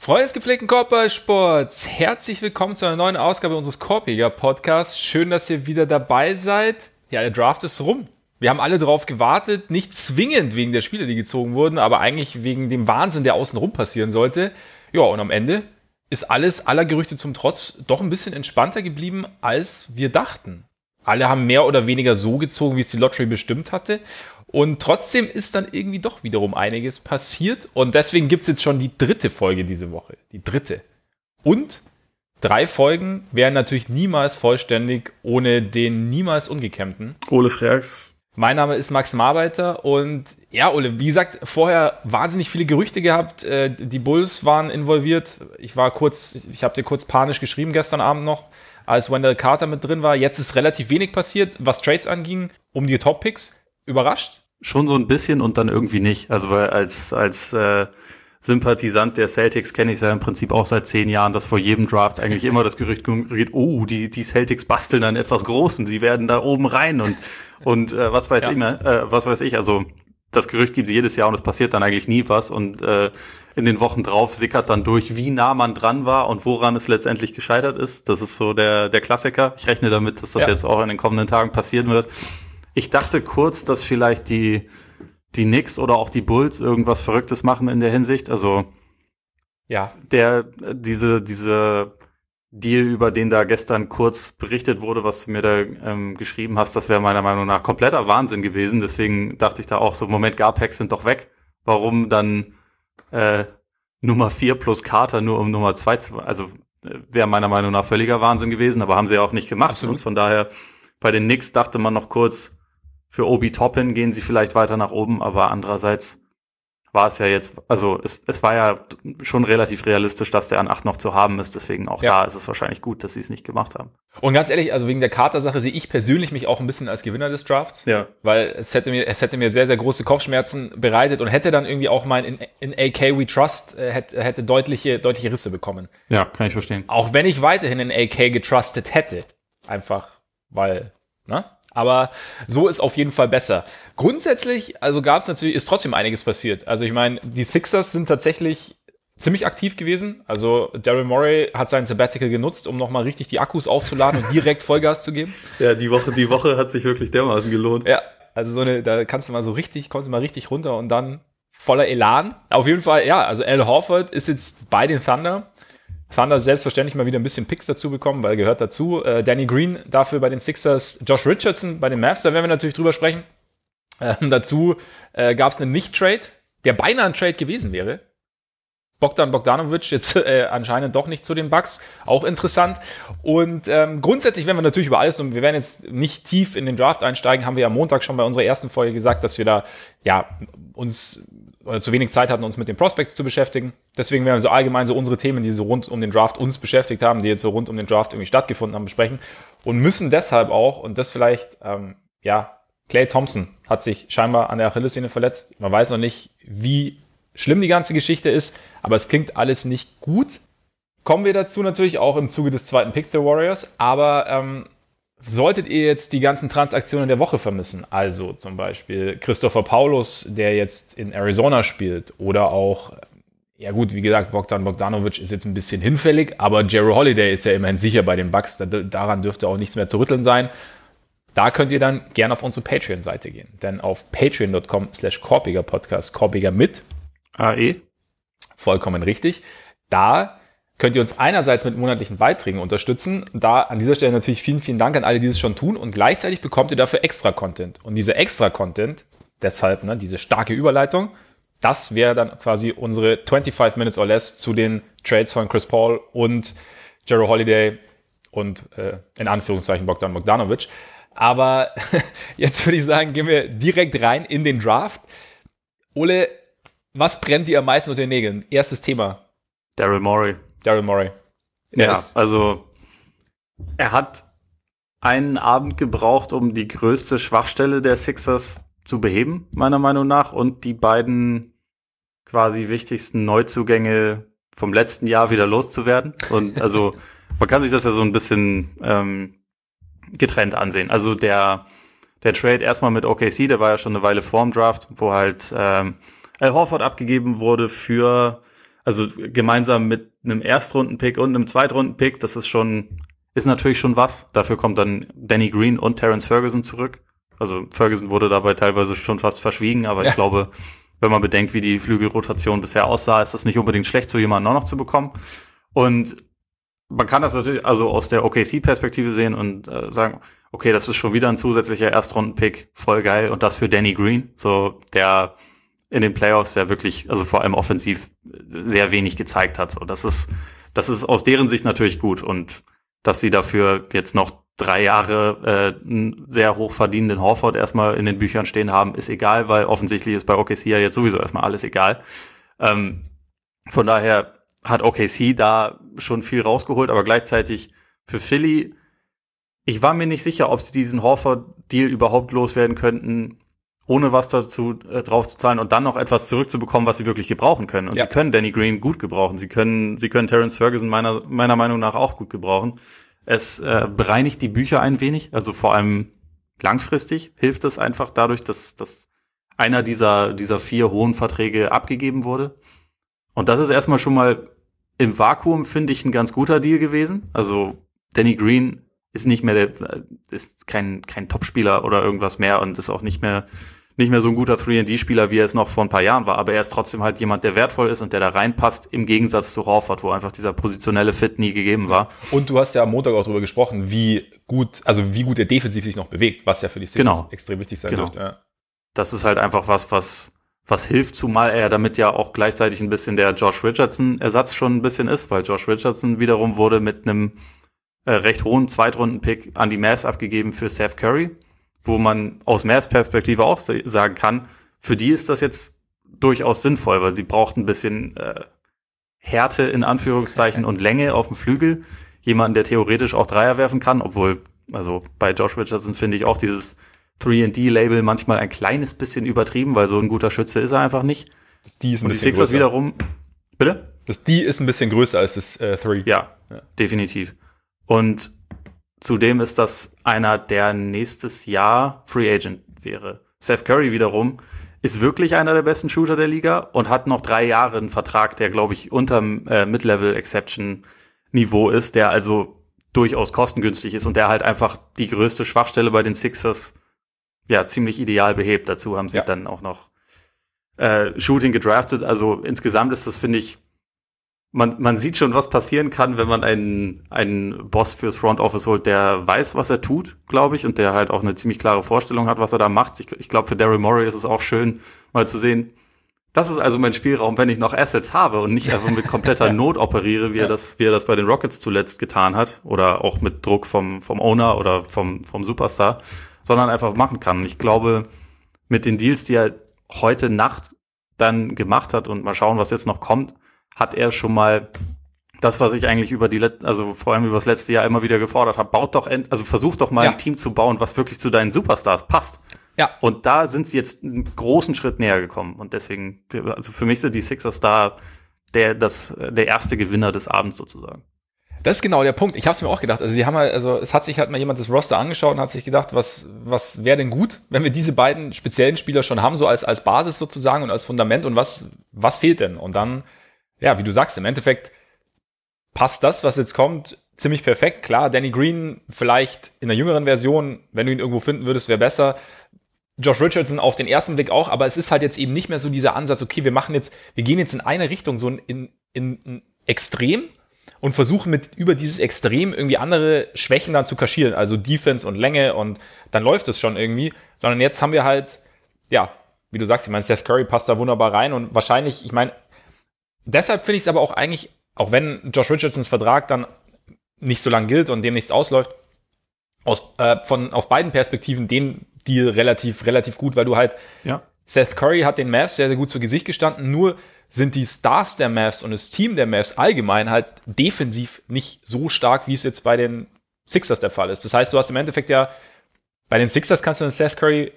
Freunde des gepflegten Korbballsports, herzlich willkommen zu einer neuen Ausgabe unseres Korbjäger-Podcasts. Schön, dass ihr wieder dabei seid. Ja, der Draft ist rum. Wir haben alle drauf gewartet, nicht zwingend wegen der Spieler, die gezogen wurden, aber eigentlich wegen dem Wahnsinn, der außenrum passieren sollte. Ja, und am Ende ist alles aller Gerüchte zum Trotz doch ein bisschen entspannter geblieben, als wir dachten. Alle haben mehr oder weniger so gezogen, wie es die Lottery bestimmt hatte. Und trotzdem ist dann irgendwie doch wiederum einiges passiert. Und deswegen gibt es jetzt schon die 3. Folge diese Woche. Die 3. Und 3 Folgen wären natürlich niemals vollständig ohne den niemals Ungekämmten Ole Freaks. Mein Name ist Max Marbeiter und ja, Ole, wie gesagt, vorher wahnsinnig viele Gerüchte gehabt. Die Bulls waren involviert. Ich habe dir kurz panisch geschrieben gestern Abend noch, als Wendell Carter mit drin war. Jetzt ist relativ wenig passiert, was Trades anging, um die Top-Picks. Überrascht? Schon so ein bisschen und dann irgendwie nicht. Also weil als Sympathisant der Celtics kenne ich es ja im Prinzip auch seit 10 Jahren, dass vor jedem Draft eigentlich immer das Gerücht geht, die Celtics basteln an etwas Großem, sie werden da oben rein und was weiß ich. Also das Gerücht gibt es jedes Jahr und es passiert dann eigentlich nie was und in den Wochen drauf sickert dann durch, wie nah man dran war und woran es letztendlich gescheitert ist. Das ist so der Klassiker. Ich rechne damit, dass das jetzt auch in den kommenden Tagen passieren wird. Ich dachte kurz, dass vielleicht die Knicks oder auch die Bulls irgendwas Verrücktes machen in der Hinsicht. Also ja, diese Deal, über den da gestern kurz berichtet wurde, was du mir da geschrieben hast, das wäre meiner Meinung nach kompletter Wahnsinn gewesen. Deswegen dachte ich da auch so, Moment, Garpacks sind doch weg. Warum dann Nummer 4 plus Carter nur um Nummer 2 zu... Also wäre meiner Meinung nach völliger Wahnsinn gewesen, aber haben sie ja auch nicht gemacht. Absolut. Und von daher, bei den Knicks dachte man noch kurz, für Obi Toppin gehen sie vielleicht weiter nach oben, aber andererseits war es ja jetzt, also es war ja schon relativ realistisch, dass der an 8 noch zu haben ist, deswegen auch da ist es wahrscheinlich gut, dass sie es nicht gemacht haben. Und ganz ehrlich, also wegen der Carter-Sache sehe ich persönlich mich auch ein bisschen als Gewinner des Drafts, weil es hätte mir sehr, sehr große Kopfschmerzen bereitet und hätte dann irgendwie auch mein in AK We Trust hätte deutliche Risse bekommen. Ja, kann ich verstehen. Auch wenn ich weiterhin in AK getrustet hätte, einfach weil, ne? Aber so ist auf jeden Fall besser. Grundsätzlich, also ist trotzdem einiges passiert. Also ich meine, die Sixers sind tatsächlich ziemlich aktiv gewesen. Also Daryl Morey hat sein Sabbatical genutzt, um nochmal richtig die Akkus aufzuladen und direkt Vollgas zu geben. Ja, die Woche hat sich wirklich dermaßen gelohnt. Ja, also da kommst du mal richtig runter und dann voller Elan. Auf jeden Fall, ja, also Al Horford ist jetzt bei den Thunder selbstverständlich mal wieder ein bisschen Picks dazu bekommen, weil gehört dazu. Danny Green dafür bei den Sixers, Josh Richardson bei den Mavs, da werden wir natürlich drüber sprechen. Dazu gab es einen Nicht-Trade, der beinahe ein Trade gewesen wäre. Bogdanovic jetzt anscheinend doch nicht zu den Bucks, auch interessant. Und grundsätzlich werden wir natürlich über alles, und wir werden jetzt nicht tief in den Draft einsteigen, haben wir am Montag schon bei unserer ersten Folge gesagt, dass wir da uns zu wenig Zeit hatten, uns mit den Prospects zu beschäftigen. Deswegen werden wir so allgemein so unsere Themen, die so rund um den Draft uns beschäftigt haben, die jetzt so rund um den Draft irgendwie stattgefunden haben, besprechen. Und müssen deshalb auch, und das vielleicht, Klay Thompson hat sich scheinbar an der Achillessehne verletzt. Man weiß noch nicht, wie schlimm die ganze Geschichte ist, aber es klingt alles nicht gut. Kommen wir dazu natürlich auch im Zuge des 2. Picks der Warriors, aber solltet ihr jetzt die ganzen Transaktionen der Woche vermissen, also zum Beispiel Christopher Paulus, der jetzt in Arizona spielt, oder auch, ja gut, wie gesagt, Bogdanovic ist jetzt ein bisschen hinfällig, aber Jrue Holiday ist ja immerhin sicher bei den Bucks, daran dürfte auch nichts mehr zu rütteln sein. Da könnt ihr dann gerne auf unsere Patreon-Seite gehen, denn auf patreon.com/Korbiger-Podcast, Korbiger mit AE, vollkommen richtig, da könnt ihr uns einerseits mit monatlichen Beiträgen unterstützen. Da an dieser Stelle natürlich vielen, vielen Dank an alle, die das schon tun. Und gleichzeitig bekommt ihr dafür Extra-Content. Und dieser Extra-Content, deshalb diese starke Überleitung, das wäre dann quasi unsere 25 Minutes or Less zu den Trades von Chris Paul und Jrue Holiday und in Anführungszeichen Bogdanovic. Aber jetzt würde ich sagen, gehen wir direkt rein in den Draft. Ole, was brennt dir am meisten unter den Nägeln? Erstes Thema. Daryl Morey. Ja, also er hat einen Abend gebraucht, um die größte Schwachstelle der Sixers zu beheben, meiner Meinung nach, und die beiden quasi wichtigsten Neuzugänge vom letzten Jahr wieder loszuwerden. Und also man kann sich das ja so ein bisschen getrennt ansehen. Also der Trade erstmal mit OKC, der war ja schon eine Weile vorm Draft, wo halt Al Horford abgegeben wurde für Also gemeinsam mit einem Erstrunden-Pick und einem Zweitrunden-Pick, das ist natürlich schon was. Dafür kommt dann Danny Green und Terrence Ferguson zurück. Also Ferguson wurde dabei teilweise schon fast verschwiegen, aber ich glaube, wenn man bedenkt, wie die Flügelrotation bisher aussah, ist das nicht unbedingt schlecht, so jemanden auch noch zu bekommen. Und man kann das natürlich also aus der OKC-Perspektive sehen und sagen, okay, das ist schon wieder ein zusätzlicher Erstrunden-Pick, voll geil. Und das für Danny Green, so der in den Playoffs ja wirklich, also vor allem offensiv, sehr wenig gezeigt hat. So, das ist aus deren Sicht natürlich gut. Und dass sie dafür jetzt noch 3 Jahre einen sehr hoch verdienenden Horford erstmal in den Büchern stehen haben, ist egal, weil offensichtlich ist bei OKC ja jetzt sowieso erstmal alles egal. Von daher hat OKC da schon viel rausgeholt, aber gleichzeitig für Philly, ich war mir nicht sicher, ob sie diesen Horford-Deal überhaupt loswerden könnten, ohne was dazu drauf zu zahlen und dann noch etwas zurückzubekommen, was sie wirklich gebrauchen können. Und sie können Danny Green gut gebrauchen. Sie können Terrence Ferguson meiner Meinung nach auch gut gebrauchen. Es bereinigt die Bücher ein wenig, also vor allem langfristig hilft es einfach dadurch, dass einer dieser 4 hohen Verträge abgegeben wurde. Und das ist erstmal schon mal im Vakuum, finde ich, ein ganz guter Deal gewesen. Also Danny Green ist nicht mehr ist kein Topspieler oder irgendwas mehr und ist auch nicht mehr so ein guter 3&D-Spieler, wie er es noch vor ein paar Jahren war, aber er ist trotzdem halt jemand, der wertvoll ist und der da reinpasst, im Gegensatz zu Horford, wo einfach dieser positionelle Fit nie gegeben war. Und du hast ja am Montag auch darüber gesprochen, wie gut er defensiv sich noch bewegt, was ja für die Sixers extrem wichtig sein dürfte. Ja. Das ist halt einfach was hilft, zumal er damit ja auch gleichzeitig ein bisschen der Josh Richardson-Ersatz schon ein bisschen ist, weil Josh Richardson wiederum wurde mit einem recht hohen Zweitrunden-Pick an die Mavs abgegeben für Seth Curry, wo man aus Mavs Perspektive auch sagen kann, für die ist das jetzt durchaus sinnvoll, weil sie braucht ein bisschen Härte in Anführungszeichen und Länge auf dem Flügel. Jemanden, der theoretisch auch Dreier werfen kann, obwohl, also bei Josh Richardson finde ich auch dieses 3&D-Label manchmal ein kleines bisschen übertrieben, weil so ein guter Schütze ist er einfach nicht. Das D ist ein und die Sixers wiederum, bitte? Das D ist ein bisschen größer als das 3. Ja, definitiv. Und zudem ist das einer, der nächstes Jahr Free Agent wäre. Seth Curry wiederum ist wirklich einer der besten Shooter der Liga und hat noch 3 Jahre einen Vertrag, der, glaube ich, unterm Mid-Level-Exception-Niveau ist, der also durchaus kostengünstig ist und der halt einfach die größte Schwachstelle bei den Sixers ja ziemlich ideal behebt. Dazu haben sie dann auch noch Shooting gedraftet. Also insgesamt ist das, finde ich, man sieht schon, was passieren kann, wenn man einen Boss fürs Front Office holt, der weiß, was er tut, glaube ich, und der halt auch eine ziemlich klare Vorstellung hat, was er da macht. Ich glaube, für Daryl Morey ist es auch schön, mal zu sehen, das ist also mein Spielraum, wenn ich noch Assets habe und nicht einfach mit kompletter Not operiere, wie er das bei den Rockets zuletzt getan hat, oder auch mit Druck vom Owner oder vom Superstar, sondern einfach machen kann. Und ich glaube, mit den Deals, die er heute Nacht dann gemacht hat, und mal schauen, was jetzt noch kommt, hat er schon mal das, was ich eigentlich also vor allem über das letzte Jahr immer wieder gefordert habe, versuch doch mal ein Team zu bauen, was wirklich zu deinen Superstars passt. Ja. Und da sind sie jetzt einen großen Schritt näher gekommen. Und deswegen, also für mich sind die Sixers da der erste Gewinner des Abends sozusagen. Das ist genau der Punkt. Ich habe es mir auch gedacht. Also es hat sich halt mal jemand das Roster angeschaut und hat sich gedacht, was wäre denn gut, wenn wir diese beiden speziellen Spieler schon haben, so als Basis sozusagen und als Fundament, und was fehlt denn? Und dann, ja, wie du sagst, im Endeffekt passt das, was jetzt kommt, ziemlich perfekt. Klar, Danny Green vielleicht in der jüngeren Version, wenn du ihn irgendwo finden würdest, wäre besser. Josh Richardson auf den ersten Blick auch, aber es ist halt jetzt eben nicht mehr so dieser Ansatz, okay, wir gehen jetzt in eine Richtung, so in Extrem, und versuchen über dieses Extrem irgendwie andere Schwächen dann zu kaschieren, also Defense und Länge, und dann läuft es schon irgendwie, sondern jetzt haben wir halt, ja, wie du sagst, ich meine, Seth Curry passt da wunderbar rein, und wahrscheinlich, ich meine, deshalb finde ich es aber auch eigentlich, auch wenn Josh Richardsons Vertrag dann nicht so lang gilt und demnächst ausläuft, aus beiden Perspektiven den Deal relativ gut, weil du halt, Seth Curry hat den Mavs sehr, sehr gut zu Gesicht gestanden, nur sind die Stars der Mavs und das Team der Mavs allgemein halt defensiv nicht so stark, wie es jetzt bei den Sixers der Fall ist. Das heißt, du hast im Endeffekt ja, bei den Sixers kannst du den Seth Curry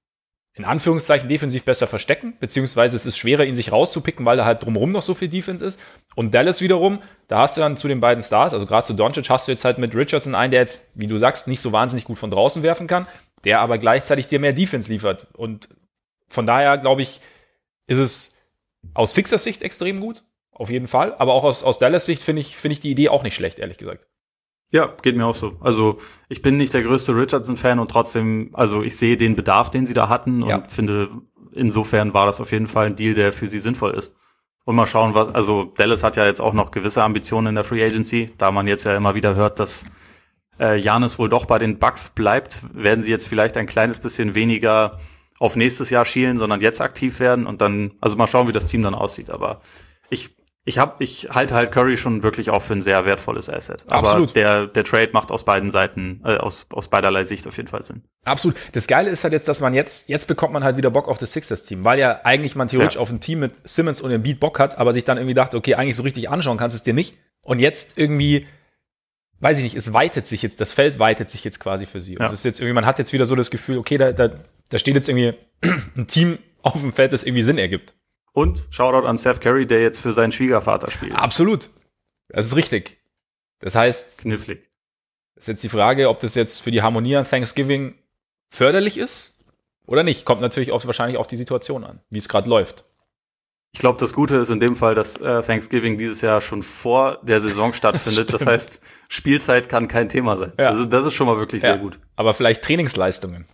in Anführungszeichen defensiv besser verstecken, beziehungsweise es ist schwerer, ihn sich rauszupicken, weil da halt drumherum noch so viel Defense ist. Und Dallas wiederum, da hast du dann zu den beiden Stars, also gerade zu Doncic, hast du jetzt halt mit Richardson einen, der jetzt, wie du sagst, nicht so wahnsinnig gut von draußen werfen kann, der aber gleichzeitig dir mehr Defense liefert. Und von daher, glaube ich, ist es aus Sixers Sicht extrem gut. auf jeden Fall. Aber auch aus Dallas Sicht finde ich die Idee auch nicht schlecht, ehrlich gesagt. Ja, geht mir auch so. Also ich bin nicht der größte Richardson-Fan und trotzdem, also ich sehe den Bedarf, den sie da hatten und finde, insofern war das auf jeden Fall ein Deal, der für sie sinnvoll ist. Und mal schauen, also Dallas hat ja jetzt auch noch gewisse Ambitionen in der Free Agency, da man jetzt ja immer wieder hört, dass Giannis wohl doch bei den Bucks bleibt, werden sie jetzt vielleicht ein kleines bisschen weniger auf nächstes Jahr schielen, sondern jetzt aktiv werden und dann, also mal schauen, wie das Team dann aussieht. Aber ich halte halt Curry schon wirklich auch für ein sehr wertvolles Asset. Aber Absolut. Der Trade macht aus beiden Seiten, aus beiderlei Sicht auf jeden Fall Sinn. Absolut. Das Geile ist halt jetzt, dass man jetzt bekommt man halt wieder Bock auf das Sixers-Team, weil ja eigentlich man theoretisch auf ein Team mit Simmons und Embiid Bock hat, aber sich dann irgendwie dachte, okay, eigentlich so richtig anschauen kannst du es dir nicht. Und jetzt irgendwie, weiß ich nicht, das Feld weitet sich jetzt quasi für sie. Und es ist jetzt irgendwie, man hat jetzt wieder so das Gefühl, okay, da steht jetzt irgendwie ein Team auf dem Feld, das irgendwie Sinn ergibt. Und Shoutout an Seth Curry, der jetzt für seinen Schwiegervater spielt. Absolut. Das ist richtig. Das heißt, knifflig. Ist jetzt die Frage, ob das jetzt für die Harmonie an Thanksgiving förderlich ist oder nicht. Kommt natürlich wahrscheinlich auf die Situation an, wie es gerade läuft. Ich glaube, das Gute ist in dem Fall, dass Thanksgiving dieses Jahr schon vor der Saison stattfindet. Das heißt, Spielzeit kann kein Thema sein. Ja. Das ist schon mal wirklich sehr gut. Aber vielleicht Trainingsleistungen.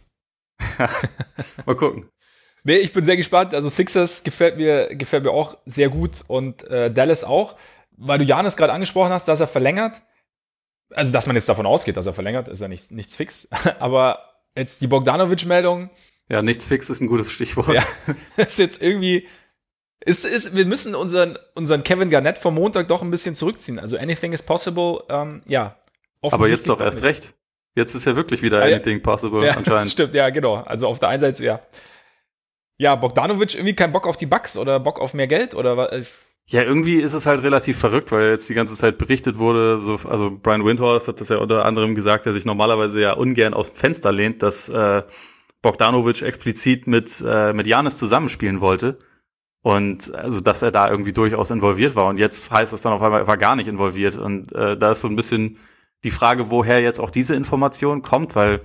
Mal gucken. Nee, ich bin sehr gespannt. Also Sixers gefällt mir auch sehr gut und Dallas auch. Weil du Giannis gerade angesprochen hast, dass er verlängert. Also, dass man jetzt davon ausgeht, dass er verlängert, ist ja nichts fix. Aber jetzt die Bogdanovic-Meldung. Ja, nichts fix ist ein gutes Stichwort. Ja, ist jetzt irgendwie wir müssen unseren Kevin Garnett vom Montag doch ein bisschen zurückziehen. Also anything is possible, Aber jetzt doch erst recht. Jetzt ist ja wirklich wieder anything possible anscheinend. Stimmt, ja, genau. Also auf der einen Seite, ja. Ja, Bogdanovic irgendwie keinen Bock auf die Bucks oder Bock auf mehr Geld oder was? Ja, irgendwie ist es halt relativ verrückt, weil jetzt die ganze Zeit berichtet wurde, also Brian Windhorst hat das ja unter anderem gesagt, der sich normalerweise ja ungern aus dem Fenster lehnt, dass Bogdanovic explizit mit Giannis zusammenspielen wollte. Und also, dass er da irgendwie durchaus involviert war. Und jetzt heißt es dann auf einmal, er war gar nicht involviert. Und da ist so ein bisschen die Frage, woher jetzt auch diese Information kommt, weil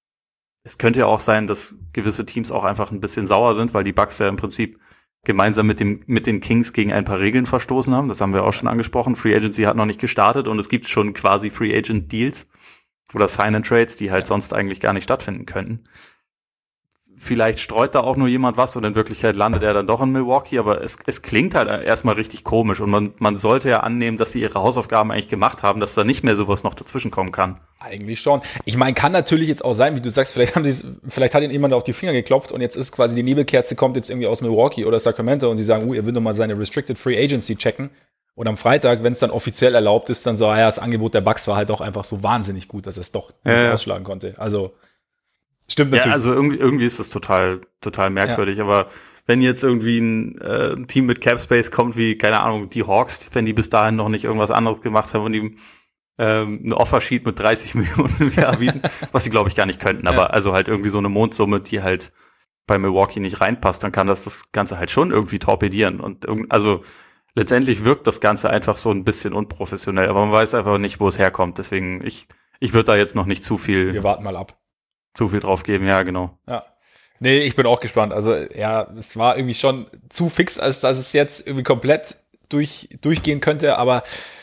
es könnte ja auch sein, dass gewisse Teams auch einfach ein bisschen sauer sind, weil die Bucks ja im Prinzip gemeinsam mit den Kings gegen ein paar Regeln verstoßen haben. Das haben wir auch schon angesprochen. Free Agency hat noch nicht gestartet und es gibt schon quasi Free Agent Deals oder Sign-and-Trades, die halt sonst eigentlich gar nicht stattfinden könnten. Vielleicht streut da auch nur jemand was und in Wirklichkeit landet er dann doch in Milwaukee, aber es klingt halt erstmal richtig komisch und man sollte ja annehmen, dass sie ihre Hausaufgaben eigentlich gemacht haben, dass da nicht mehr sowas noch dazwischen kommen kann. Eigentlich schon. Ich meine, kann natürlich jetzt auch sein, wie du sagst, vielleicht hat ihnen jemand auf die Finger geklopft und jetzt ist quasi die Nebelkerze kommt jetzt irgendwie aus Milwaukee oder Sacramento und sie sagen, er will doch mal seine Restricted Free Agency checken. Und am Freitag, wenn es dann offiziell erlaubt ist, dann so, das Angebot der Bucks war halt doch einfach so wahnsinnig gut, dass er es doch nicht ausschlagen konnte. Also stimmt natürlich. Ja, also irgendwie ist das total merkwürdig, aber wenn jetzt irgendwie ein Team mit Capspace kommt, wie, keine Ahnung, die Hawks, wenn die bis dahin noch nicht irgendwas anderes gemacht haben und die ein Offersheet mit 30 Millionen im Jahr bieten, was sie, glaube ich, gar nicht könnten, aber also halt irgendwie so eine Mondsumme, die halt bei Milwaukee nicht reinpasst, dann kann das Ganze halt schon irgendwie torpedieren und also letztendlich wirkt das Ganze einfach so ein bisschen unprofessionell, aber man weiß einfach nicht, wo es herkommt, deswegen ich würde da jetzt noch nicht zu viel. Wir warten mal ab. Zu viel drauf geben, ja, genau. Ja. Nee, ich bin auch gespannt. Also, ja, es war irgendwie schon zu fix, als dass es jetzt irgendwie komplett durchgehen könnte, aber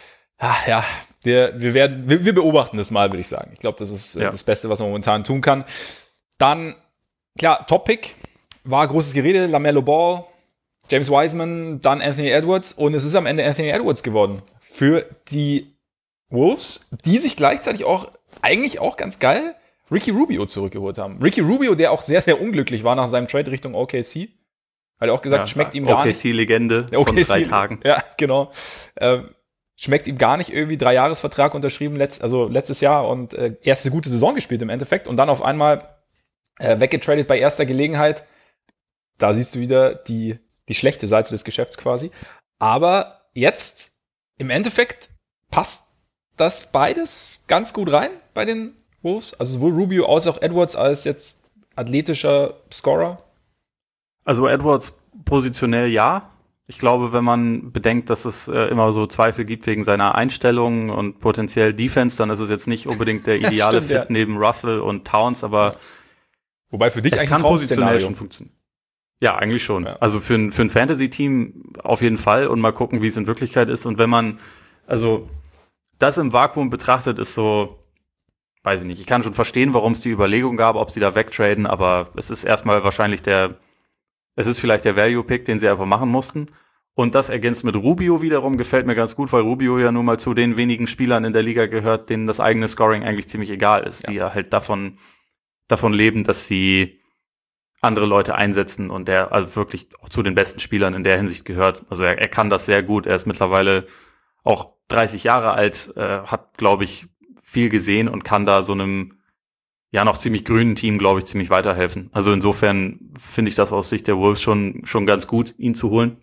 wir beobachten das mal, würde ich sagen. Ich glaube, das ist das Beste, was man momentan tun kann. Dann, klar, Top-Pick war großes Gerede, LaMelo Ball, James Wiseman, dann Anthony Edwards und es ist am Ende Anthony Edwards geworden für die Wolves, die sich gleichzeitig auch, eigentlich auch ganz geil, Ricky Rubio zurückgeholt haben. Ricky Rubio, der auch sehr, sehr unglücklich war nach seinem Trade Richtung OKC. Hat er auch gesagt, schmeckt ihm gar nicht. OKC-Legende von 3 Tagen. Ja, genau. Schmeckt ihm gar nicht irgendwie 3-Jahres-Vertrag unterschrieben, letztes Jahr und erste gute Saison gespielt im Endeffekt und dann auf einmal weggetradet bei erster Gelegenheit. Da siehst du wieder die schlechte Seite des Geschäfts quasi. Aber jetzt im Endeffekt passt das beides ganz gut rein bei den Wolves, also sowohl Rubio als auch Edwards als jetzt athletischer Scorer? Also Edwards positionell ja. Ich glaube, wenn man bedenkt, dass es immer so Zweifel gibt wegen seiner Einstellung und potenziell Defense, dann ist es jetzt nicht unbedingt der ideale Fit neben Russell und Towns, aber wobei für dich es eigentlich kann positionell schon funktionieren. Ja, eigentlich schon. Ja. Also für ein Fantasy-Team auf jeden Fall und mal gucken, wie es in Wirklichkeit ist. Und wenn man, also das im Vakuum betrachtet, ist so, weiß ich nicht, ich kann schon verstehen, warum es die Überlegung gab, ob sie da wegtraden, aber es ist erstmal wahrscheinlich es ist vielleicht der Value-Pick, den sie einfach machen mussten. Und das ergänzt mit Rubio wiederum, gefällt mir ganz gut, weil Rubio ja nun mal zu den wenigen Spielern in der Liga gehört, denen das eigene Scoring eigentlich ziemlich egal ist, die ja halt davon leben, dass sie andere Leute einsetzen und der also wirklich auch zu den besten Spielern in der Hinsicht gehört. Also er kann das sehr gut. Er ist mittlerweile auch 30 Jahre alt, hat, glaube ich, viel gesehen und kann da so einem ja noch ziemlich grünen Team, glaube ich, ziemlich weiterhelfen. Also insofern finde ich das aus Sicht der Wolves schon ganz gut, ihn zu holen.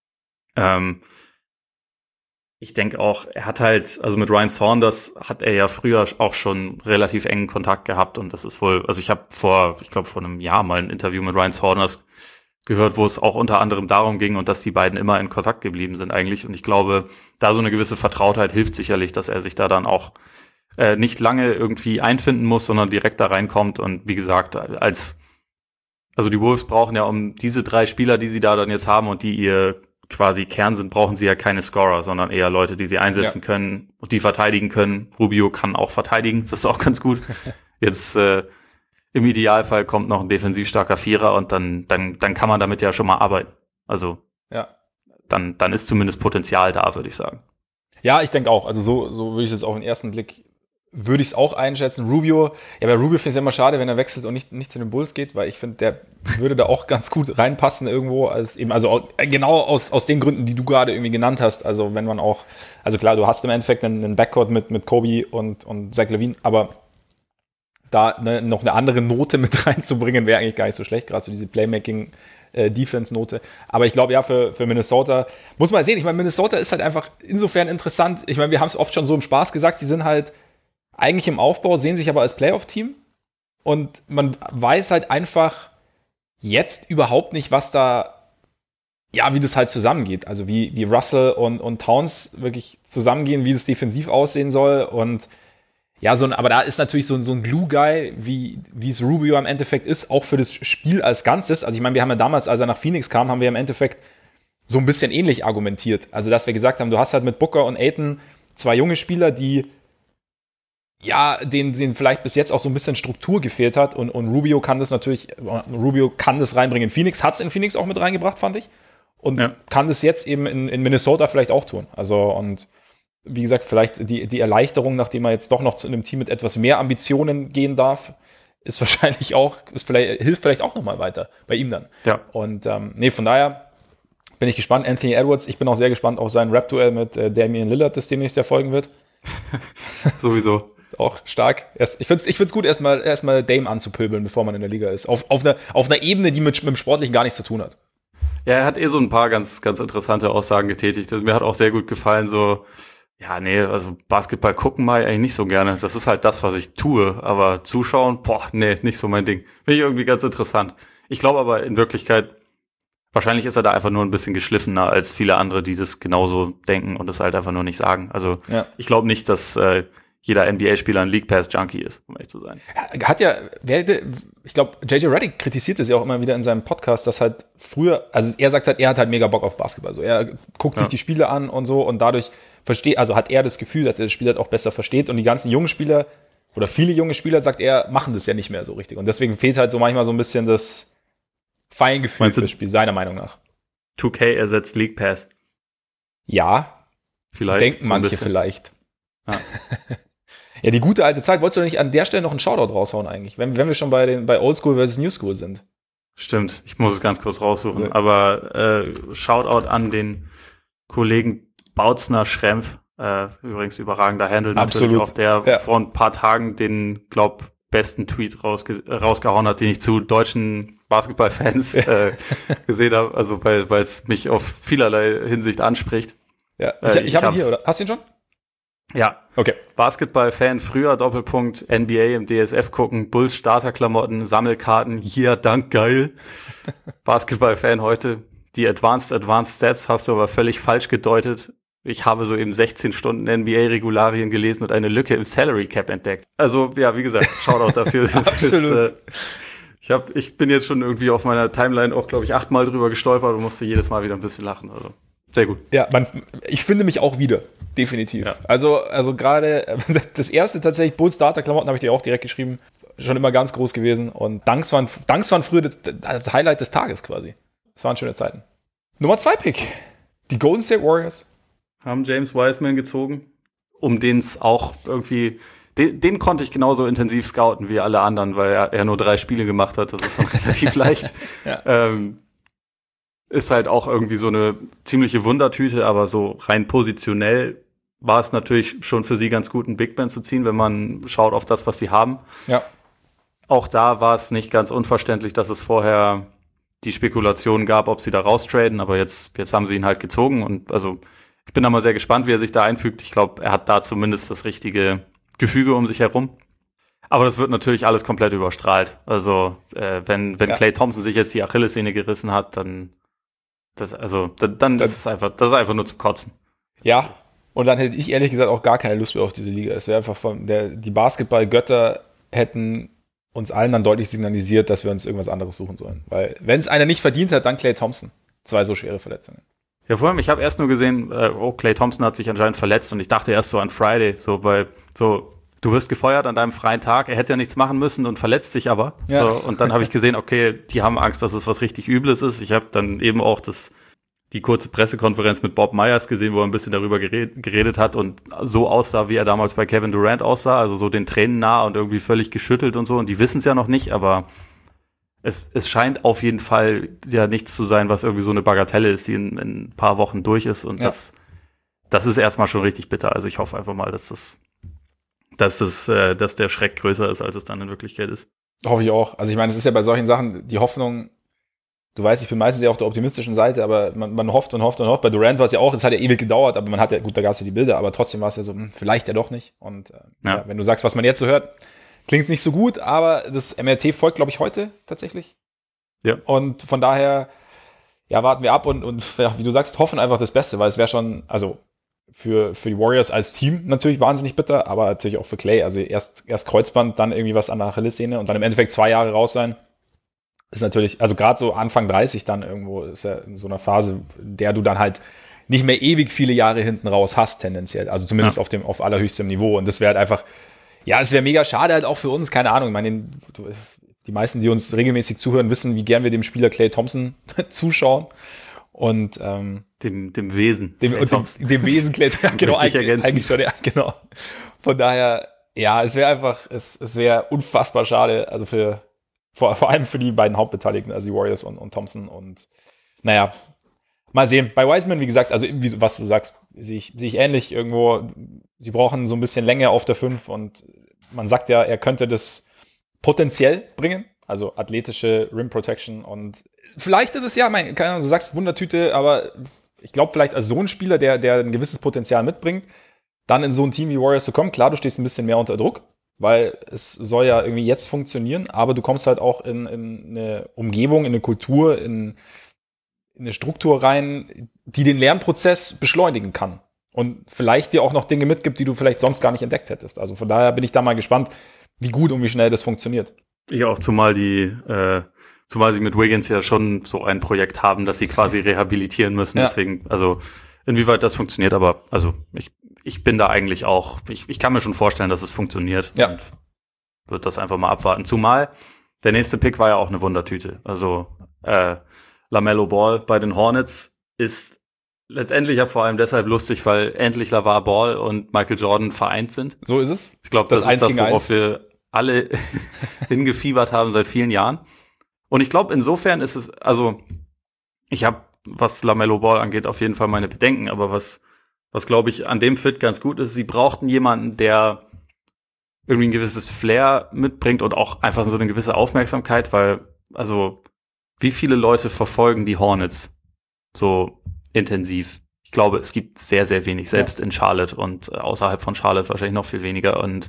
Ich denke auch, er hat halt, also mit Ryan Saunders hat er ja früher auch schon relativ engen Kontakt gehabt und das ist wohl, also ich habe vor einem Jahr mal ein Interview mit Ryan Saunders gehört, wo es auch unter anderem darum ging und dass die beiden immer in Kontakt geblieben sind eigentlich und ich glaube, da so eine gewisse Vertrautheit hilft sicherlich, dass er sich da dann auch nicht lange irgendwie einfinden muss, sondern direkt da reinkommt und wie gesagt, also die Wolves brauchen ja um diese 3 Spieler, die sie da dann jetzt haben und die ihr quasi Kern sind, brauchen sie ja keine Scorer, sondern eher Leute, die sie einsetzen können und die verteidigen können. Rubio kann auch verteidigen, das ist auch ganz gut. Jetzt im Idealfall kommt noch ein defensiv starker Vierer und dann kann man damit ja schon mal arbeiten. Also dann ist zumindest Potenzial da, würde ich sagen. Ja, ich denke auch. Also so würde ich es auf den ersten Blick würde ich es auch einschätzen. Rubio, ja, bei Rubio finde ich es immer schade, wenn er wechselt und nicht zu den Bulls geht, weil ich finde, der würde da auch ganz gut reinpassen irgendwo, also genau aus den Gründen, die du gerade irgendwie genannt hast. Also wenn man auch, also klar, du hast im Endeffekt einen Backcourt mit Kobe und Zach LaVine, aber da noch eine andere Note mit reinzubringen, wäre eigentlich gar nicht so schlecht, gerade so diese Playmaking Defense-Note. Aber ich glaube, ja, für Minnesota muss man sehen. Ich meine, Minnesota ist halt einfach insofern interessant. Ich meine, wir haben es oft schon so im Spaß gesagt, die sind halt eigentlich im Aufbau, sehen sich aber als Playoff-Team und man weiß halt einfach jetzt überhaupt nicht, was da, ja, wie das halt zusammengeht. Also wie Russell und Towns wirklich zusammengehen, wie das defensiv aussehen soll und ja, aber da ist natürlich so ein Glue-Guy, wie es Rubio im Endeffekt ist, auch für das Spiel als Ganzes. Also ich meine, wir haben ja damals, als er nach Phoenix kam, haben wir im Endeffekt so ein bisschen ähnlich argumentiert. Also dass wir gesagt haben, du hast halt mit Booker und Ayton 2 junge Spieler, die ja, denen vielleicht bis jetzt auch so ein bisschen Struktur gefehlt hat und Rubio kann das reinbringen. Phoenix hat es in Phoenix auch mit reingebracht, fand ich. Und kann das jetzt eben in Minnesota vielleicht auch tun. Also, und wie gesagt, vielleicht die Erleichterung, nachdem er jetzt doch noch zu einem Team mit etwas mehr Ambitionen gehen darf, ist wahrscheinlich auch, hilft vielleicht auch nochmal weiter bei ihm dann. Ja. Und von daher bin ich gespannt. Anthony Edwards, ich bin auch sehr gespannt auf sein Rap-Duell mit Damian Lillard, das demnächst ja folgen wird. Sowieso. Ist auch stark. Ich find's gut, erstmal Dame anzupöbeln, bevor man in der Liga ist. Auf einer Ebene, die mit dem Sportlichen gar nichts zu tun hat. Ja, er hat so ein paar ganz, ganz interessante Aussagen getätigt. Mir hat auch sehr gut gefallen, so, ja, nee, also Basketball gucken mal eigentlich nicht so gerne. Das ist halt das, was ich tue. Aber zuschauen, nee, nicht so mein Ding. Finde ich irgendwie ganz interessant. Ich glaube aber in Wirklichkeit, wahrscheinlich ist er da einfach nur ein bisschen geschliffener als viele andere, die das genauso denken und das halt einfach nur nicht sagen. Also Ich glaube nicht, dass jeder NBA-Spieler ein League Pass-Junkie ist, um ehrlich zu sein. Ich glaube, JJ Redick kritisiert es ja auch immer wieder in seinem Podcast, dass halt früher, also er sagt halt, er hat halt mega Bock auf Basketball. Also er guckt sich die Spiele an und so und dadurch hat er das Gefühl, dass er das Spiel halt auch besser versteht und die ganzen jungen Spieler oder viele junge Spieler, sagt er, machen das ja nicht mehr so richtig. Und deswegen fehlt halt so manchmal so ein bisschen das Feingefühl fürs Spiel, seiner Meinung nach. 2K ersetzt League Pass. Ja, vielleicht. Denken manche vielleicht. Ja. Ja, die gute alte Zeit. Wolltest du nicht an der Stelle noch einen Shoutout raushauen eigentlich, wenn wir schon bei Old School versus New School sind? Stimmt, ich muss es ganz kurz raussuchen. Ja. Aber Shoutout an den Kollegen Bautzner Schrempf. Übrigens überragender Handle. Absolut. Natürlich auch, der vor ein paar Tagen den, besten Tweet rausgehauen hat, den ich zu deutschen Basketballfans gesehen habe. Also weil es mich auf vielerlei Hinsicht anspricht. Ja, ich habe ihn hier, oder? Hast du ihn schon? Ja, okay. Basketball-Fan, früher Doppelpunkt, NBA im DSF gucken, Bulls Starterklamotten, Sammelkarten, hier, dank, geil. Basketball-Fan heute, die Advanced Stats hast du aber völlig falsch gedeutet. Ich habe soeben 16 Stunden NBA-Regularien gelesen und eine Lücke im Salary Cap entdeckt. Also, ja, wie gesagt, Shoutout dafür. Absolut. Ich bin jetzt schon irgendwie auf meiner Timeline auch, glaube ich, 8-mal drüber gestolpert und musste jedes Mal wieder ein bisschen lachen. Also, sehr gut. Ja, ich finde mich auch wieder. Definitiv. Ja. Also gerade das erste tatsächlich Bull-Starter-Klamotten habe ich dir auch direkt geschrieben. Schon immer ganz groß gewesen. Und Dunks waren früher das Highlight des Tages quasi. Das waren schöne Zeiten. Nummer 2 Pick. Die Golden State Warriors. Haben James Wiseman gezogen, um den es auch irgendwie... Den konnte ich genauso intensiv scouten wie alle anderen, weil er nur 3 Spiele gemacht hat. Das ist dann relativ leicht. Ja. Ist halt auch irgendwie so eine ziemliche Wundertüte, aber so rein positionell war es natürlich schon für sie ganz gut, einen Big Man zu ziehen, wenn man schaut auf das, was sie haben. Ja. Auch da war es nicht ganz unverständlich, dass es vorher die Spekulation gab, ob sie da raustraden, aber jetzt haben sie ihn halt gezogen und also ich bin da mal sehr gespannt, wie er sich da einfügt. Ich glaube, er hat da zumindest das richtige Gefüge um sich herum. Aber das wird natürlich alles komplett überstrahlt. Also, wenn Klay Thompson sich jetzt die Achillessehne gerissen hat, dann ist es einfach nur zum Kotzen. Ja, und dann hätte ich ehrlich gesagt auch gar keine Lust mehr auf diese Liga. Es wäre einfach die Basketball-Götter hätten uns allen dann deutlich signalisiert, dass wir uns irgendwas anderes suchen sollen. Weil, wenn es einer nicht verdient hat, dann Klay Thompson. 2 so schwere Verletzungen. Ja, vor allem, ich habe erst nur gesehen, Klay Thompson hat sich anscheinend verletzt und ich dachte erst so an Friday, du wirst gefeuert an deinem freien Tag, er hätte ja nichts machen müssen und verletzt sich aber. Ja. So, und dann habe ich gesehen, okay, die haben Angst, dass es was richtig Übles ist. Ich habe dann eben auch die kurze Pressekonferenz mit Bob Myers gesehen, wo er ein bisschen darüber geredet hat und so aussah, wie er damals bei Kevin Durant aussah, also so den Tränen nah und irgendwie völlig geschüttelt und so. Und die wissen es ja noch nicht, aber es scheint auf jeden Fall ja nichts zu sein, was irgendwie so eine Bagatelle ist, die in ein paar Wochen durch ist. Und das ist erstmal schon richtig bitter. Also ich hoffe einfach mal, dass der Schreck größer ist, als es dann in Wirklichkeit ist. Hoffe ich auch. Also ich meine, es ist ja bei solchen Sachen die Hoffnung, du weißt, ich bin meistens ja auf der optimistischen Seite, aber man hofft und hofft und hofft. Bei Durant war es ja auch, es hat ja ewig gedauert, aber man hat ja, gut, da gab es ja die Bilder, aber trotzdem war es ja so, vielleicht ja doch nicht. Und wenn du sagst, was man jetzt so hört, klingt es nicht so gut, aber das MRT folgt, glaube ich, heute tatsächlich. Ja. Und von daher, warten wir ab und wie du sagst, hoffen einfach das Beste, weil es wäre schon, also für die Warriors als Team natürlich wahnsinnig bitter, aber natürlich auch für Klay. Also erst Kreuzband, dann irgendwie was an der Achillessehne und dann im Endeffekt 2 Jahre raus sein. Ist natürlich, also gerade so Anfang 30 dann irgendwo, ist ja in so einer Phase, in der du dann halt nicht mehr ewig viele Jahre hinten raus hast, tendenziell. Also zumindest auf allerhöchstem Niveau. Und das wäre halt einfach, es wäre mega schade halt auch für uns, keine Ahnung. Ich meine, die meisten, die uns regelmäßig zuhören, wissen, wie gern wir dem Spieler Klay Thompson zuschauen. Und dem Wesen. Dem Wesen Klay Thompson, genau, eigentlich schon, ja, genau. Von daher, es wäre einfach, es wäre unfassbar schade, also vor allem für die beiden Hauptbeteiligten, also die Warriors und Thompson. Und mal sehen. Bei Wiseman, wie gesagt, also was du sagst, sehe ich ähnlich irgendwo. Sie brauchen so ein bisschen Länge auf der 5 und man sagt ja, er könnte das potenziell bringen, also athletische Rim Protection und vielleicht ist es keine Ahnung, du sagst Wundertüte, aber ich glaube vielleicht als so ein Spieler, der ein gewisses Potenzial mitbringt, dann in so ein Team wie Warriors zu kommen, klar, du stehst ein bisschen mehr unter Druck, weil es soll ja irgendwie jetzt funktionieren, aber du kommst halt auch in eine Umgebung, in eine Kultur, in eine Struktur rein, die den Lernprozess beschleunigen kann und vielleicht dir auch noch Dinge mitgibt, die du vielleicht sonst gar nicht entdeckt hättest. Also von daher bin ich da mal gespannt, wie gut und wie schnell das funktioniert. Ich auch, zumal sie mit Wiggins ja schon so ein Projekt haben, das sie quasi rehabilitieren müssen. Ja. Deswegen, also inwieweit das funktioniert, aber also ich bin da eigentlich auch, ich kann mir schon vorstellen, dass es funktioniert. Ja. Und würde das einfach mal abwarten. Zumal der nächste Pick war ja auch eine Wundertüte. Also LaMelo Ball bei den Hornets ist letztendlich ja vor allem deshalb lustig, weil endlich LaVar Ball und Michael Jordan vereint sind. So ist es. Ich glaube, das ist das, worauf wir alle hingefiebert haben seit vielen Jahren. Und ich glaube, insofern ist es, also ich habe, was LaMelo Ball angeht, auf jeden Fall meine Bedenken, aber was glaube ich an dem Fit ganz gut ist, sie brauchten jemanden, der irgendwie ein gewisses Flair mitbringt und auch einfach so eine gewisse Aufmerksamkeit, weil, also, wie viele Leute verfolgen die Hornets so intensiv? Ich glaube, es gibt sehr, sehr wenig, selbst in Charlotte und außerhalb von Charlotte wahrscheinlich noch viel weniger. Und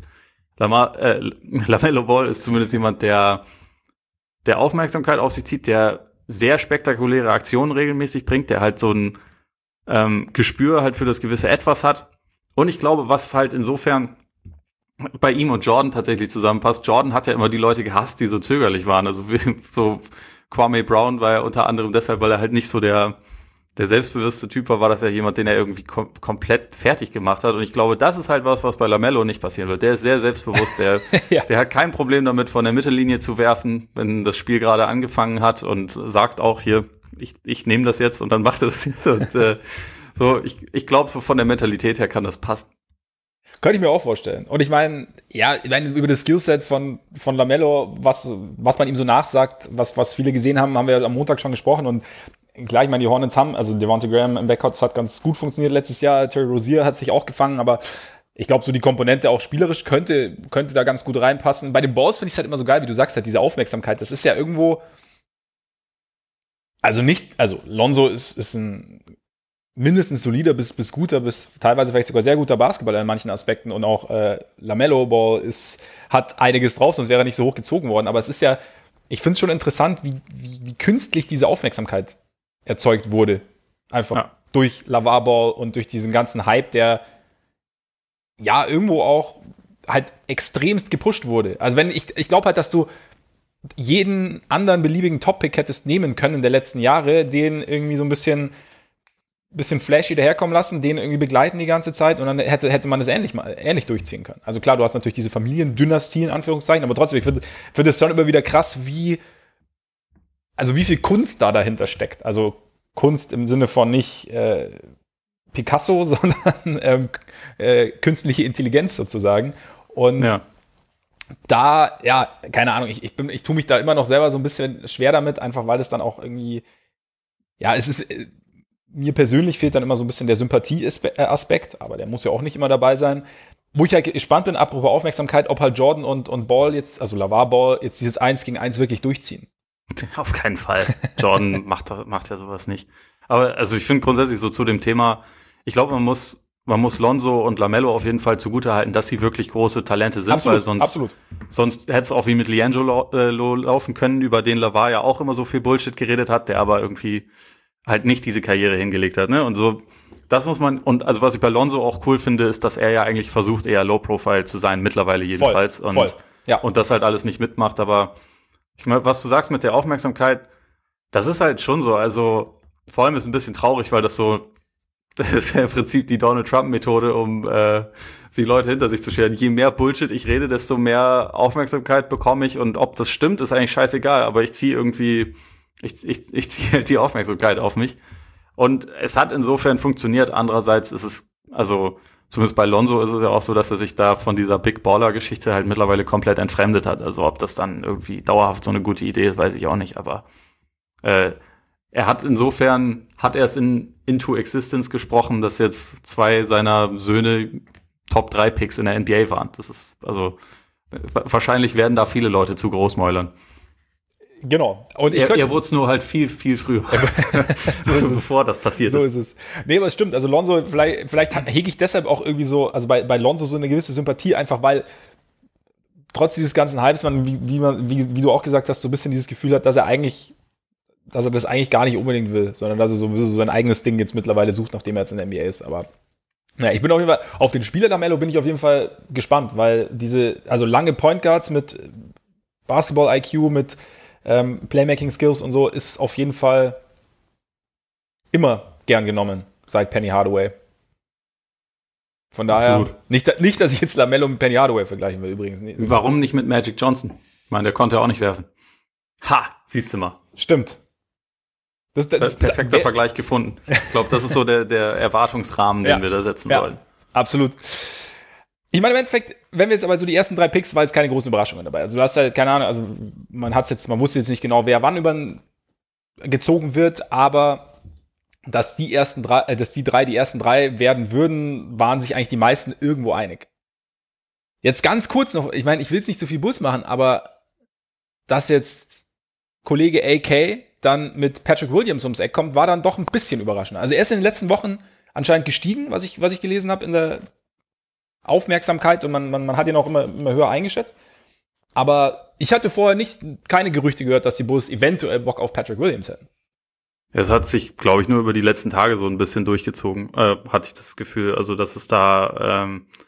LaMelo Ball ist zumindest jemand, der Aufmerksamkeit auf sich zieht, der sehr spektakuläre Aktionen regelmäßig bringt, der halt so ein Gespür halt für das gewisse Etwas hat. Und ich glaube, was halt insofern bei ihm und Jordan tatsächlich zusammenpasst. Jordan hat ja immer die Leute gehasst, die so zögerlich waren. Also so Kwame Brown war ja unter anderem deshalb, weil er halt nicht so der selbstbewusste Typ war das ja jemand, den er irgendwie komplett fertig gemacht hat. Und ich glaube, das ist halt was bei LaMelo nicht passieren wird. Der ist sehr selbstbewusst. Ja. Der hat kein Problem damit, von der Mittellinie zu werfen, wenn das Spiel gerade angefangen hat und sagt auch hier, ich nehme das jetzt und dann macht er das jetzt. Und so, ich glaube, so von der Mentalität her kann das passen. Könnte ich mir auch vorstellen. Und ich meine, über das Skillset von LaMelo, was man ihm so nachsagt, was viele gesehen haben, haben wir am Montag schon gesprochen. Und klar, ich meine, die Hornets haben, also Devontae Graham im Backcourt, das hat ganz gut funktioniert letztes Jahr. Terry Rozier hat sich auch gefangen, aber ich glaube, so die Komponente auch spielerisch könnte da ganz gut reinpassen. Bei den Balls finde ich es halt immer so geil, wie du sagst, halt diese Aufmerksamkeit. Das ist ja irgendwo, also Lonzo ist ein mindestens solider bis guter, bis teilweise vielleicht sogar sehr guter Basketballer in manchen Aspekten und auch LaMelo Ball hat einiges drauf, sonst wäre er nicht so hoch gezogen worden. Aber es ist ja, ich finde es schon interessant, wie künstlich diese Aufmerksamkeit erzeugt wurde. Einfach durch LaVar Ball und durch diesen ganzen Hype, der ja irgendwo auch halt extremst gepusht wurde. Also ich glaube halt, dass du jeden anderen beliebigen Top-Pick hättest nehmen können in der letzten Jahre, den irgendwie so ein bisschen flashy daherkommen lassen, den irgendwie begleiten die ganze Zeit und dann hätte man das ähnlich durchziehen können. Also klar, du hast natürlich diese Familiendynastie in Anführungszeichen, aber trotzdem, ich finde es schon immer wieder krass, wie viel Kunst da dahinter steckt. Also Kunst im Sinne von nicht Picasso, sondern künstliche Intelligenz sozusagen. Und da, keine Ahnung, ich tue mich da immer noch selber so ein bisschen schwer damit, einfach weil es dann auch irgendwie, mir persönlich fehlt dann immer so ein bisschen der Sympathie-Aspekt, aber der muss ja auch nicht immer dabei sein. Wo ich halt gespannt bin, apropos Aufmerksamkeit, ob halt Jordan und Ball jetzt, also LaVar Ball, jetzt dieses 1 gegen 1 wirklich durchziehen. Auf keinen Fall. Jordan macht ja sowas nicht. Aber also ich finde grundsätzlich so zu dem Thema, ich glaube, man muss Lonzo und LaMelo auf jeden Fall zugutehalten, dass sie wirklich große Talente sind, absolut, weil sonst hätte es auch wie mit LiAngelo laufen können, über den LaVar ja auch immer so viel Bullshit geredet hat, der aber irgendwie halt nicht diese Karriere hingelegt hat, ne? Und so, das muss man, und also was ich bei Lonzo auch cool finde, ist, dass er ja eigentlich versucht, eher Low-Profile zu sein, mittlerweile jedenfalls. Voll. Und das halt alles nicht mitmacht, aber ich meine, was du sagst mit der Aufmerksamkeit, das ist halt schon so, also vor allem ist es ein bisschen traurig, weil das ist ja im Prinzip die Donald Trump-Methode, um die Leute hinter sich zu scheren. Je mehr Bullshit ich rede, desto mehr Aufmerksamkeit bekomme ich und ob das stimmt, ist eigentlich scheißegal, aber ich ziehe halt die Aufmerksamkeit auf mich. Und es hat insofern funktioniert. Andererseits ist es, also zumindest bei Lonzo ist es ja auch so, dass er sich da von dieser Big Baller-Geschichte halt mittlerweile komplett entfremdet hat. Also ob das dann irgendwie dauerhaft so eine gute Idee ist, weiß ich auch nicht. Aber er hat es into Existence gesprochen, dass jetzt 2 seiner Söhne Top 3 Picks in der NBA waren. Das ist, also wahrscheinlich werden da viele Leute zu Großmäulern. Genau. Und er wurde es nur halt viel, viel früher. Bevor das passiert ist. So ist es. Nee, aber es stimmt. Also Lonzo, vielleicht hege ich deshalb auch irgendwie so, also bei Lonzo so eine gewisse Sympathie, einfach weil trotz dieses ganzen Hypes man, wie du auch gesagt hast, so ein bisschen dieses Gefühl hat, dass er das eigentlich gar nicht unbedingt will, sondern dass er so sein eigenes Ding jetzt mittlerweile sucht, nachdem er jetzt in der NBA ist. Aber ich bin auf jeden Fall, auf den Spieler LaMelo bin ich auf jeden Fall gespannt, weil also lange Point Guards mit Basketball-IQ, mit Playmaking-Skills und so ist auf jeden Fall immer gern genommen seit Penny Hardaway. Von daher, nicht, dass ich jetzt LaMelo mit Penny Hardaway vergleichen will übrigens. Warum nicht mit Magic Johnson? Ich meine, der konnte ja auch nicht werfen. Ha, siehst du mal. Stimmt. Das perfekter Vergleich gefunden. Ich glaube, das ist so der Erwartungsrahmen, den wir da setzen sollen. Absolut. Ich meine, im Endeffekt, wenn wir jetzt aber so die ersten 3 Picks, war jetzt keine großen Überraschungen dabei. Also du hast ja, keine Ahnung, also man wusste jetzt nicht genau, wer wann gezogen wird, aber dass die ersten 3 werden würden, waren sich eigentlich die meisten irgendwo einig. Jetzt ganz kurz noch, ich meine, ich will jetzt nicht zu viel Bus machen, aber dass jetzt Kollege AK dann mit Patrick Williams ums Eck kommt, war dann doch ein bisschen überraschend. Also er ist in den letzten Wochen anscheinend gestiegen, was ich gelesen habe in der Aufmerksamkeit und man hat ihn auch immer höher eingeschätzt. Aber ich hatte vorher keine Gerüchte gehört, dass die Bulls eventuell Bock auf Patrick Williams hätten. Es hat sich, glaube ich, nur über die letzten Tage so ein bisschen durchgezogen, hatte ich das Gefühl. Also, dass es da,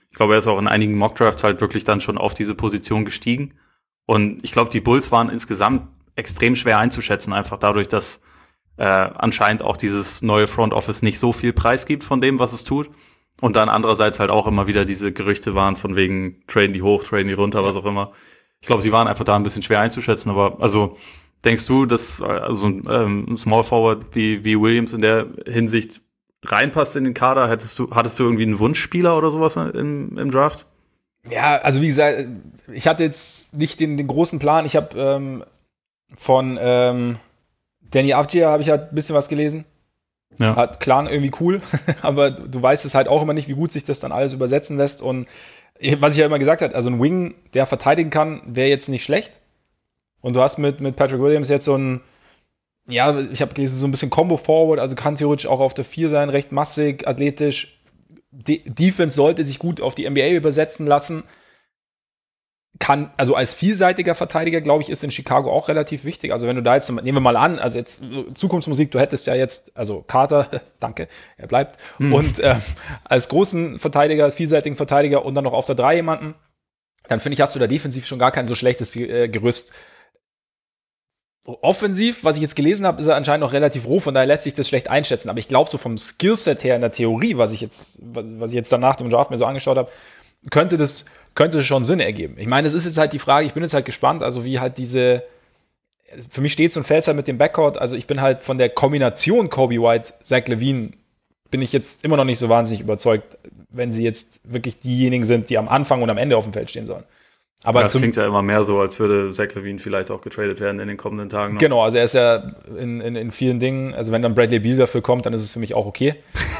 Ich glaube, er ist auch in einigen Mockdrafts halt wirklich dann schon auf diese Position gestiegen. Und ich glaube, die Bulls waren insgesamt extrem schwer einzuschätzen, einfach dadurch, dass anscheinend auch dieses neue Front Office nicht so viel Preis gibt von dem, was es tut. Und dann andererseits halt auch immer wieder diese Gerüchte waren von wegen traden die hoch, traden die runter, was auch immer. Ich glaube, sie waren einfach da ein bisschen schwer einzuschätzen. Aber also denkst du, dass also ein Small Forward wie Williams in der Hinsicht reinpasst in den Kader? Hattest du irgendwie einen Wunschspieler oder sowas im Draft? Ja, also wie gesagt, ich hatte jetzt nicht den großen Plan. Ich habe von Danny Avdija habe ich halt ein bisschen was gelesen. Ja. Klang irgendwie cool, aber du weißt es halt auch immer nicht, wie gut sich das dann alles übersetzen lässt. Und was ich ja immer gesagt habe, also ein Wing, der verteidigen kann, wäre jetzt nicht schlecht. Und du hast mit Patrick Williams jetzt so ein, ja, ich habe gelesen, so ein bisschen Combo-Forward, also kann theoretisch auch auf der 4 sein, recht massig, athletisch. Defense sollte sich gut auf die NBA übersetzen lassen. Kann, also als vielseitiger Verteidiger, glaube ich, ist in Chicago auch relativ wichtig. Also wenn du da jetzt, nehmen wir mal an, also jetzt Zukunftsmusik, du hättest ja jetzt, also Carter, danke, er bleibt, und als großen Verteidiger, als vielseitigen Verteidiger und dann noch auf der 3 jemanden, dann finde ich, hast du da defensiv schon gar kein so schlechtes Gerüst. Offensiv, was ich jetzt gelesen habe, ist er anscheinend noch relativ roh, von daher lässt sich das schlecht einschätzen. Aber ich glaube, so vom Skillset her in der Theorie, was ich jetzt dann nach dem Draft mir so angeschaut habe, könnte schon Sinn ergeben. Ich meine, es ist jetzt halt die Frage, ich bin jetzt halt gespannt, also wie halt für mich steht so ein Fels halt mit dem Backcourt, also ich bin halt von der Kombination Kobe White, Zach LaVine, bin ich jetzt immer noch nicht so wahnsinnig überzeugt, wenn sie jetzt wirklich diejenigen sind, die am Anfang und am Ende auf dem Feld stehen sollen. Aber das klingt ja immer mehr so, als würde Zach LaVine vielleicht auch getradet werden in den kommenden Tagen noch. Genau, also er ist ja in vielen Dingen, also wenn dann Bradley Beal dafür kommt, dann ist es für mich auch okay.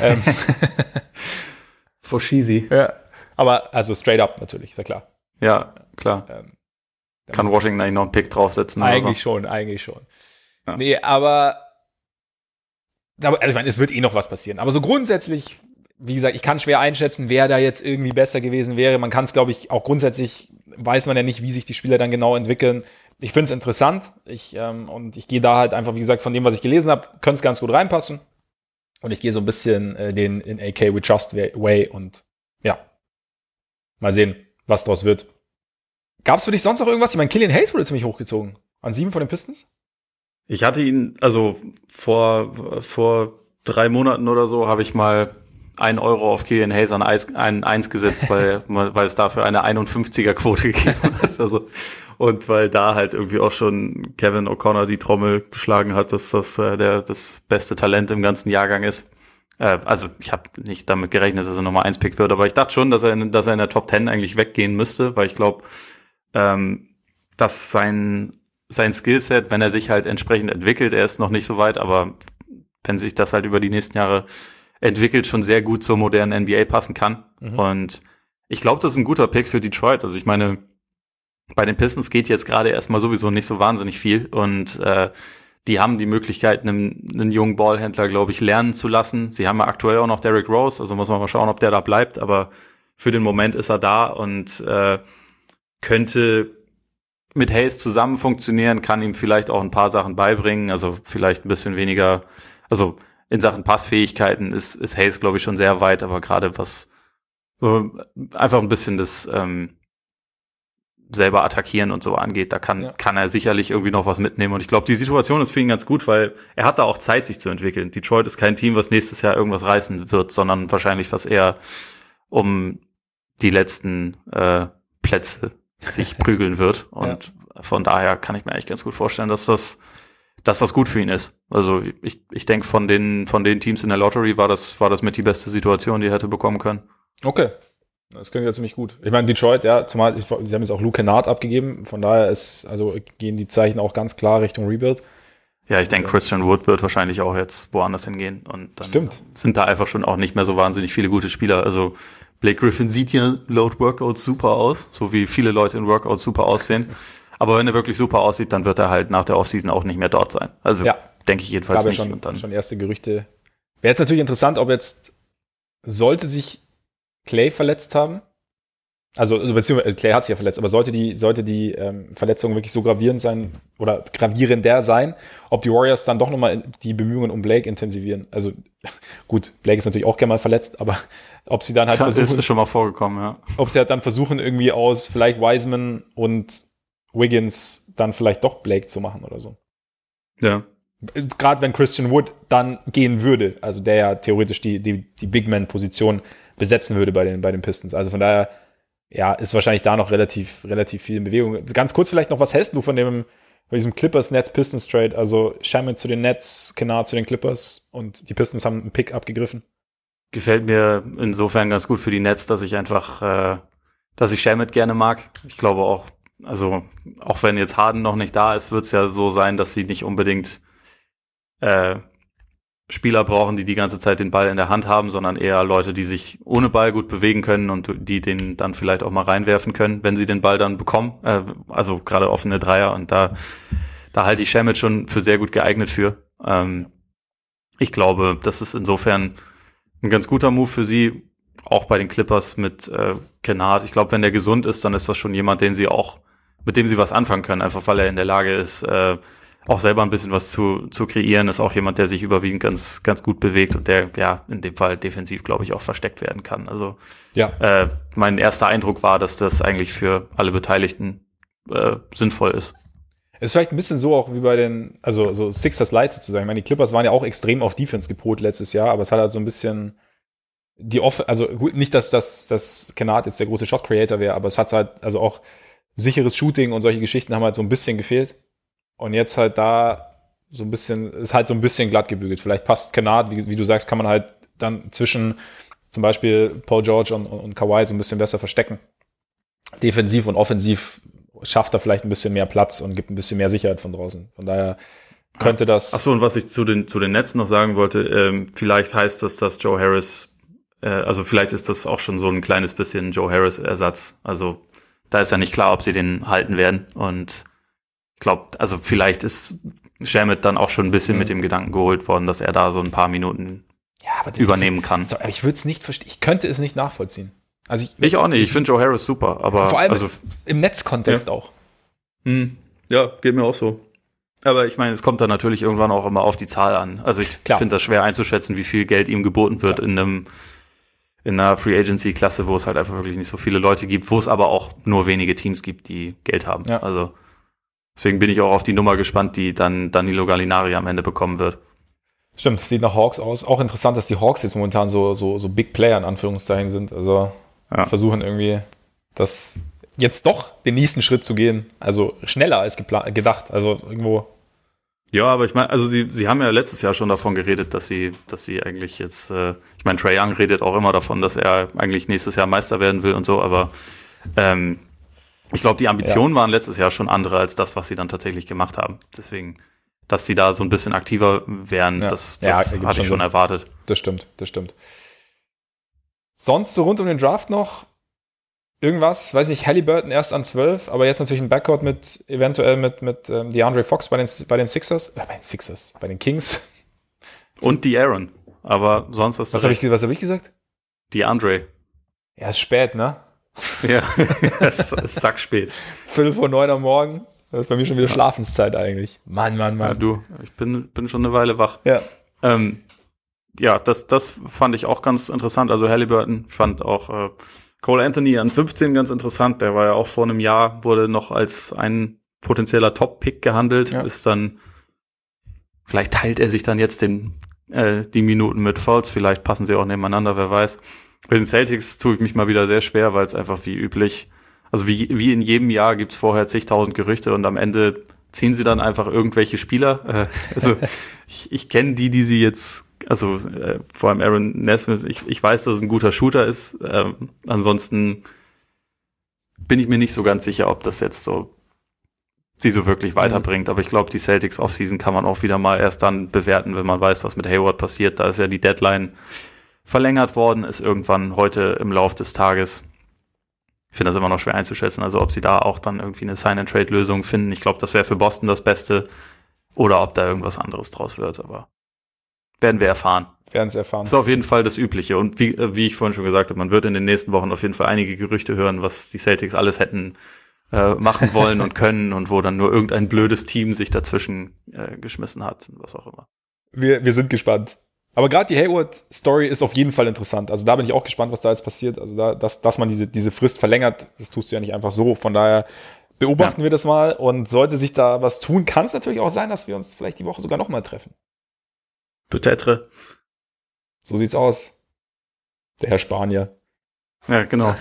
For cheesy. Ja. Aber also straight up natürlich, ist ja klar. Ja, klar. Kann Washington eigentlich noch einen Pick draufsetzen? Eigentlich schon. Ja. Nee, aber also ich meine, es wird eh noch was passieren. Aber so grundsätzlich, wie gesagt, ich kann schwer einschätzen, wer da jetzt irgendwie besser gewesen wäre. Man kann es, glaube ich, auch grundsätzlich, weiß man ja nicht, wie sich die Spieler dann genau entwickeln. Ich finde es interessant. Und ich gehe da halt einfach, wie gesagt, von dem, was ich gelesen habe, könnte es ganz gut reinpassen. Und ich gehe so ein bisschen den in AK We Trust Way und ja, mal sehen, was draus wird. Gab es für dich sonst noch irgendwas? Ich meine, Killian Hayes wurde ziemlich hochgezogen. An 7 von den Pistons? Ich hatte ihn, also vor 3 Monaten oder so, habe ich mal 1 Euro auf Killian Hayes an 1 gesetzt, weil es dafür eine 51er-Quote gegeben hat. Also, und weil da halt irgendwie auch schon Kevin O'Connor die Trommel geschlagen hat, dass das das beste Talent im ganzen Jahrgang ist. Also ich habe nicht damit gerechnet, dass er Nummer 1 Pick wird, aber ich dachte schon, dass er in der Top 10 eigentlich weggehen müsste, weil ich glaube, dass sein Skillset, wenn er sich halt entsprechend entwickelt, er ist noch nicht so weit, aber wenn sich das halt über die nächsten Jahre entwickelt, schon sehr gut zur modernen NBA passen kann. Und ich glaube, das ist ein guter Pick für Detroit. Also ich meine, bei den Pistons geht jetzt gerade erstmal sowieso nicht so wahnsinnig viel und die haben die Möglichkeit, einen jungen Ballhändler, glaube ich, lernen zu lassen. Sie haben ja aktuell auch noch Derrick Rose, also muss man mal schauen, ob der da bleibt, aber für den Moment ist er da und könnte mit Hayes zusammen funktionieren, kann ihm vielleicht auch ein paar Sachen beibringen, also vielleicht ein bisschen weniger, also in Sachen Passfähigkeiten ist Hayes, glaube ich, schon sehr weit, aber gerade was so einfach ein bisschen das selber attackieren und so angeht, da kann er sicherlich irgendwie noch was mitnehmen. Und ich glaube, die Situation ist für ihn ganz gut, weil er hat da auch Zeit, sich zu entwickeln. Detroit ist kein Team, was nächstes Jahr irgendwas reißen wird, sondern wahrscheinlich was eher um die letzten Plätze sich prügeln wird. Und von daher kann ich mir eigentlich ganz gut vorstellen, dass das gut für ihn ist. Also ich denke, von den Teams in der Lottery war das mit die beste Situation, die er hätte bekommen können. Okay. Das klingt ja ziemlich gut. Ich meine, Detroit, ja, zumal sie haben jetzt auch Luke Kennard abgegeben, von daher gehen die Zeichen auch ganz klar Richtung Rebuild. Ja, ich denke, Christian Wood wird wahrscheinlich auch jetzt woanders hingehen und dann sind da einfach schon auch nicht mehr so wahnsinnig viele gute Spieler. Also Blake Griffin sieht ja laut Workouts super aus, so wie viele Leute in Workouts super aussehen. Aber wenn er wirklich super aussieht, dann wird er halt nach der Offseason auch nicht mehr dort sein. Also denke ich jedenfalls nicht. Und dann schon erste Gerüchte. Wäre jetzt natürlich interessant, ob jetzt sollte sich Clay verletzt haben, Also beziehungsweise Clay hat sich ja verletzt, aber sollte die Verletzung wirklich so gravierend sein oder gravierender sein, ob die Warriors dann doch nochmal die Bemühungen um Blake intensivieren. Also gut, Blake ist natürlich auch gerne mal verletzt, aber ob sie dann halt versuchen... Ist schon mal vorgekommen, ja. Ob sie halt dann versuchen, irgendwie aus vielleicht Wiseman und Wiggins dann vielleicht doch Blake zu machen oder so. Ja. Gerade wenn Christian Wood dann gehen würde, also der ja theoretisch die Big-Man-Position besetzen würde bei den Pistons. Also von daher, ja, ist wahrscheinlich da noch relativ viel in Bewegung. Ganz kurz vielleicht noch, was hältst du von diesem Clippers-Nets-Pistons-Trade? Also Shamet zu den Nets, Kennard zu den Clippers und die Pistons haben einen Pick abgegriffen. Gefällt mir insofern ganz gut für die Nets, dass ich Shamet gerne mag. Ich glaube auch, also auch wenn jetzt Harden noch nicht da ist, wird es ja so sein, dass sie nicht unbedingt Spieler brauchen, die ganze Zeit den Ball in der Hand haben, sondern eher Leute, die sich ohne Ball gut bewegen können und die den dann vielleicht auch mal reinwerfen können, wenn sie den Ball dann bekommen. Also gerade offene Dreier, und da halte ich Shamet schon für sehr gut geeignet für. Ich glaube, das ist insofern ein ganz guter Move für sie, auch bei den Clippers mit Kennard. Ich glaube, wenn der gesund ist, dann ist das schon jemand, mit dem sie was anfangen können, einfach weil er in der Lage ist, auch selber ein bisschen was zu kreieren, ist auch jemand, der sich überwiegend ganz, ganz gut bewegt und der, ja, in dem Fall defensiv, glaube ich, auch versteckt werden kann. Also, ja. Mein erster Eindruck war, dass das eigentlich für alle Beteiligten sinnvoll ist. Es ist vielleicht ein bisschen so auch wie bei also so Sixers Light sozusagen. Ich meine, die Clippers waren ja auch extrem auf Defense gepolt letztes Jahr, aber es hat halt so ein bisschen also gut, nicht, dass Kennard jetzt der große Shot Creator wäre, aber es hat halt, also auch sicheres Shooting und solche Geschichten haben halt so ein bisschen gefehlt. Und jetzt halt da so ein bisschen, ist halt so ein bisschen glatt gebügelt. Vielleicht passt Kennard, wie du sagst, kann man halt dann zwischen zum Beispiel Paul George und Kawhi so ein bisschen besser verstecken. Defensiv und offensiv schafft er vielleicht ein bisschen mehr Platz und gibt ein bisschen mehr Sicherheit von draußen. Von daher könnte das... Achso, und was ich zu den Nets noch sagen wollte, vielleicht heißt das, dass Joe Harris, also vielleicht ist das auch schon so ein kleines bisschen Joe Harris-Ersatz. Also da ist ja nicht klar, ob sie den halten werden, und ich glaube, also vielleicht ist Shamet dann auch schon ein bisschen mit dem Gedanken geholt worden, dass er da so ein paar Minuten übernehmen kann. Aber ich würde es nicht verstehen. Ich könnte es nicht nachvollziehen. Also ich auch nicht. Ich finde Joe Harris super, aber vor allem im Netzkontext auch. Ja, geht mir auch so. Aber ich meine, es kommt dann natürlich irgendwann auch immer auf die Zahl an. Also ich finde das schwer einzuschätzen, wie viel Geld ihm geboten wird in einer Free Agency Klasse, wo es halt einfach wirklich nicht so viele Leute gibt, wo es aber auch nur wenige Teams gibt, die Geld haben. Ja. Also deswegen bin ich auch auf die Nummer gespannt, die dann Danilo Gallinari am Ende bekommen wird. Stimmt, sieht nach Hawks aus. Auch interessant, dass die Hawks jetzt momentan so Big Player in Anführungszeichen sind. Also versuchen irgendwie jetzt doch den nächsten Schritt zu gehen. Also schneller als gedacht. Also irgendwo. Ja, aber ich meine, also sie haben ja letztes Jahr schon davon geredet, dass sie eigentlich jetzt, ich meine, Trae Young redet auch immer davon, dass er eigentlich nächstes Jahr Meister werden will und so, aber ich glaube, die Ambitionen waren letztes Jahr schon andere als das, was sie dann tatsächlich gemacht haben. Deswegen, dass sie da so ein bisschen aktiver wären, das hatte ich schon erwartet. Das stimmt. Sonst so rund um den Draft noch irgendwas, weiß nicht, Halliburton erst an 12, aber jetzt natürlich ein Backcourt eventuell mit DeAndre Fox bei den Sixers, bei den Kings. Und die Aaron, aber sonst was habe ich gesagt? DeAndre. Ja, ist spät, ne? Ja, es ist sackspät. 8:45 am Morgen. Das ist bei mir schon wieder Schlafenszeit eigentlich. Mann. Ja, du, ich bin schon eine Weile wach. Ja. Das fand ich auch ganz interessant. Also Halliburton, ich fand auch Cole Anthony an 15 ganz interessant. Der war ja auch vor einem Jahr, wurde noch als ein potenzieller Top-Pick gehandelt. Ja. Ist dann, vielleicht teilt er sich dann jetzt die Minuten mit Fouls. Vielleicht passen sie auch nebeneinander, wer weiß. Bei den Celtics tue ich mich mal wieder sehr schwer, weil es einfach wie üblich, also wie in jedem Jahr gibt es vorher zigtausend Gerüchte und am Ende ziehen sie dann einfach irgendwelche Spieler. Also ich kenne die sie jetzt, also vor allem Aaron Nesmith, ich weiß, dass es ein guter Shooter ist. Ansonsten bin ich mir nicht so ganz sicher, ob das jetzt sie so wirklich weiterbringt. Aber ich glaube, die Celtics Offseason kann man auch wieder mal erst dann bewerten, wenn man weiß, was mit Hayward passiert. Da ist ja die Deadline verlängert worden, ist irgendwann heute im Lauf des Tages. Ich finde das immer noch schwer einzuschätzen, also ob sie da auch dann irgendwie eine Sign-and-Trade-Lösung finden. Ich glaube, das wäre für Boston das Beste, oder ob da irgendwas anderes draus wird, aber Werden wir erfahren. Werden es erfahren. Das ist auf jeden Fall das Übliche. Und wie ich vorhin schon gesagt habe, man wird in den nächsten Wochen auf jeden Fall einige Gerüchte hören, was die Celtics alles hätten machen wollen und können und wo dann nur irgendein blödes Team sich dazwischen geschmissen hat und was auch immer. Wir sind gespannt. Aber gerade die Hayward-Story ist auf jeden Fall interessant. Also da bin ich auch gespannt, was da jetzt passiert. Also dass man diese Frist verlängert, das tust du ja nicht einfach so. Von daher beobachten wir das mal. Und sollte sich da was tun, kann es natürlich auch sein, dass wir uns vielleicht die Woche sogar nochmal treffen. Peut-être. So sieht's aus. Der Herr Spanier. Ja, genau.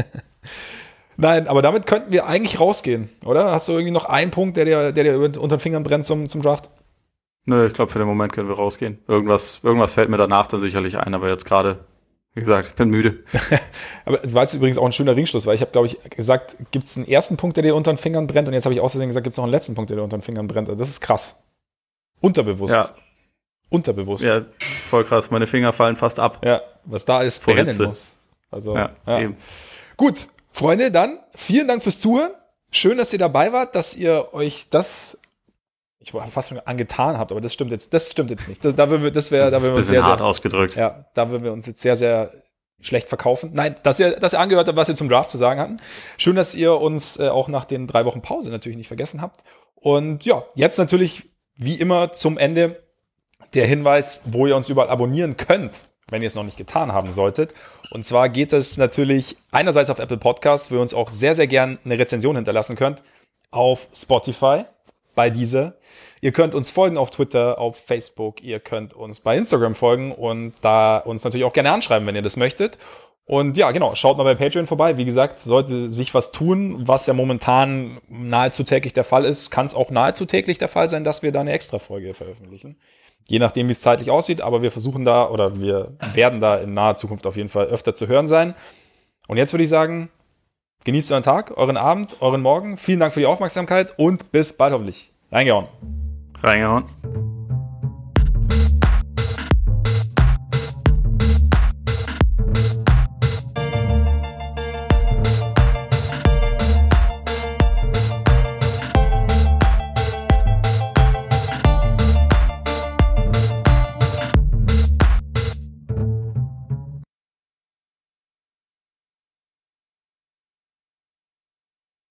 Nein, aber damit könnten wir eigentlich rausgehen, oder? Hast du irgendwie noch einen Punkt, der dir unter den Fingern brennt zum Draft? Nö, ich glaube, für den Moment können wir rausgehen. Irgendwas fällt mir danach dann sicherlich ein, aber jetzt gerade, wie gesagt, ich bin müde. Aber es war jetzt übrigens auch ein schöner Ringschluss, weil ich habe, glaube ich, gesagt, gibt es einen ersten Punkt, der dir unter den Fingern brennt, und jetzt habe ich außerdem gesagt, gibt es noch einen letzten Punkt, der dir unter den Fingern brennt. Also das ist krass. Unterbewusst. Ja. Unterbewusst. Ja, voll krass. Meine Finger fallen fast ab. Ja, was da ist, Vor brennen Hitze. muss. Also, Ja. Eben. Gut, Freunde, dann vielen Dank fürs Zuhören. Schön, dass ihr dabei wart, dass ihr euch das, ich war fast schon angetan habt, aber das stimmt jetzt nicht. Da würden wir uns sehr hart ausgedrückt. Ja, da würden wir uns jetzt sehr, sehr schlecht verkaufen. Nein, dass ihr angehört habt, was ihr zum Draft zu sagen hatten. Schön, dass ihr uns auch nach den 3 Wochen Pause natürlich nicht vergessen habt. Und ja, jetzt natürlich wie immer zum Ende der Hinweis, wo ihr uns überall abonnieren könnt, wenn ihr es noch nicht getan haben solltet. Und zwar geht es natürlich einerseits auf Apple Podcasts, wo ihr uns auch sehr, sehr gern eine Rezension hinterlassen könnt, auf Spotify, bei dieser. Ihr könnt uns folgen auf Twitter, auf Facebook, ihr könnt uns bei Instagram folgen und da uns natürlich auch gerne anschreiben, wenn ihr das möchtet. Und ja, genau, schaut mal bei Patreon vorbei. Wie gesagt, sollte sich was tun, was ja momentan nahezu täglich der Fall ist, kann es auch nahezu täglich der Fall sein, dass wir da eine Extra-Folge veröffentlichen. Je nachdem, wie es zeitlich aussieht, aber wir versuchen da, oder wir werden da in naher Zukunft auf jeden Fall öfter zu hören sein. Und jetzt würde ich sagen, genießt euren Tag, euren Abend, euren Morgen. Vielen Dank für die Aufmerksamkeit und bis bald hoffentlich. Reingehauen. Reingehauen.